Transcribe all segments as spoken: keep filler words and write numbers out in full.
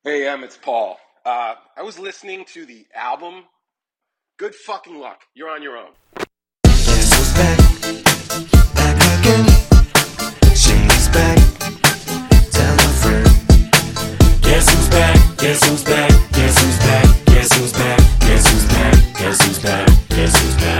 Hey, Em, it's Paul. Uh, I was listening to the album. Good fucking luck. You're on your own. Guess who's back? Back again. She's back. Tell a friend. Guess who's back? Guess who's back? Guess who's back? Guess who's back? Guess who's back? Guess who's back? Guess who's back?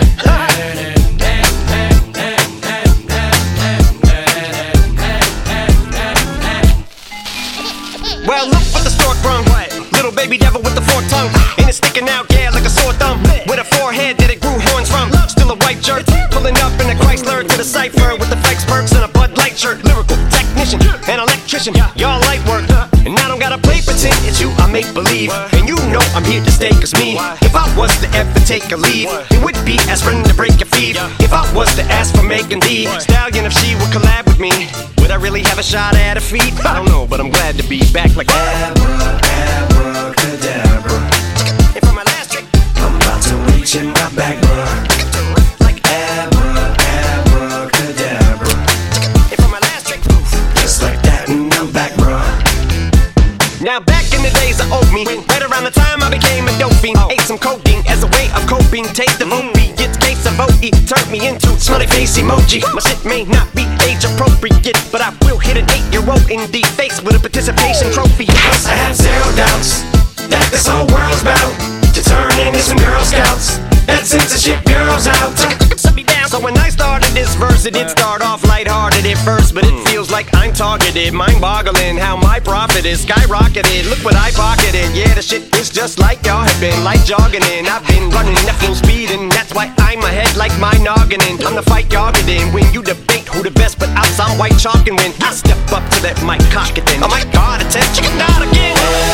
Well, look what the stork brung. Little baby devil with the forked tongue. And it's sticking out, yeah, like a sore thumb. With a forehead that it grew horns from. Still a white jerk. Pulling up in a Chrysler to the cipher with the flex perks and a Bud Light shirt. Lyrical technician, an electrician. Y'all light work. And I don't gotta play pretend. It's you I make believe. And you know I'm here to stay, cause me, if I was to ever take a leave, it would be as friend to break your feet. If I was to ask for Megan Thee Stallion, if she would collab with me, would I really have a shot at her feet? I don't know, but I'm glad to be back like Abra, abracadabra. And for my last trick, I'm about to reach in my back, bruh. like Abra, abracadabra. And for my last trick, Just like that, and I'm back, bruh. now back in the days of old me, right around the time I became a dope fiend, ate some codeine as a way of coping. Taste of O P, it's case of O E, turned me into smiley face emoji. My shit may not be age appropriate, but I will hit an eight-year-old in the face with a participation trophy. I have zero doubts that this whole world's bout to turn into some Girl Scouts. That censorship girls out. Shut me down. So when I started this verse, it did start off lighthearted at first, but it feels like I'm targeted. Mind-boggling how my profit is skyrocketed. Look what I pocketed. Yeah, the shit is just like y'all have been, like jogging in. I've been running at full speed, and that's why I'm ahead like my noggin. I'm the fight y'all get in when you debate who the best, but outside white chalk, and when I step up to that mic, cock it then. Oh my God, attempt chicken out again.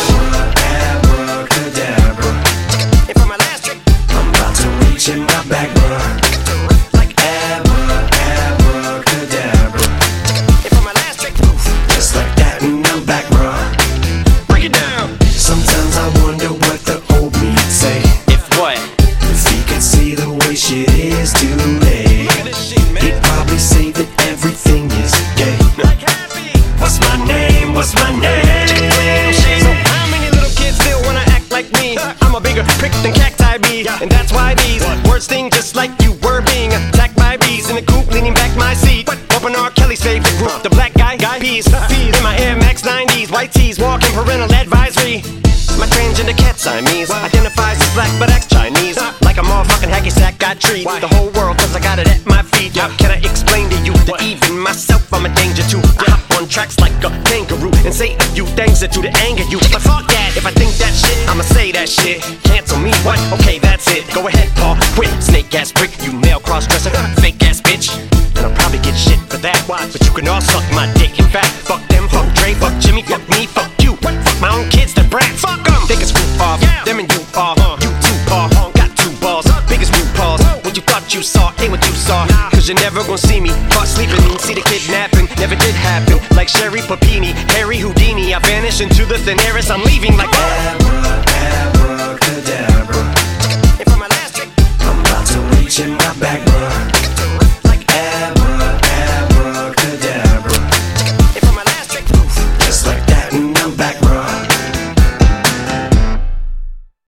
Abracadabra. And for my last trick, I'm about to reach in my back, bruh. like Abra, abracadabra. and for my last trick, Just like that, and I'm back, bruh. break it down. Sometimes I wonder what the old me'd say If what? if he could see the way shit is today. Look at this shit, man. He'd probably say that everything is gay. Like happy. What's my name? What's my name? So how many little kids still wanna act like me? I'm a bigger prick than cacti bee, and that's why these words sting just like you were being attacked by bees in the coop, leaning back my seat. Bumping R. Kelly's favorite group, the black guy, guy peas. Feed in my Air Max nineties, white tees, walking parental advisory. My transgender cat Siamese identifies as black but acts Chinese. Like a motherfucking hacky sack, I treat the whole world cause I got it at my feet. How can I explain to you that even myself I'm a danger to? I hop on tracks like a kangaroo and say a few things that do to anger you. But fuck that, if I think that shit, I'ma say that shit. Cancel me, what? Okay, that's it. Go ahead, Paul, quit. Snake ass prick, you male cross-dresser, fake ass bitch. And I'll probably get shit for that, but you can all suck my dick. In fact, fuck them, fuck Dre, fuck Jimmy, fuck me, fuck you. Fuck my own kids, the brat. Fuck them. They can screw off, them and you off. You too, Paul, got two balls, biggest root paws. What you thought you saw ain't what you saw. Cause you're never gonna see me caught sleeping. See the kidnapping, never did happen. Like Sherry Papini, Harry Houdini, I vanish into the thin air as I'm leaving like Abra, abracadabra. And for my last trick, I'm about to reach in my back,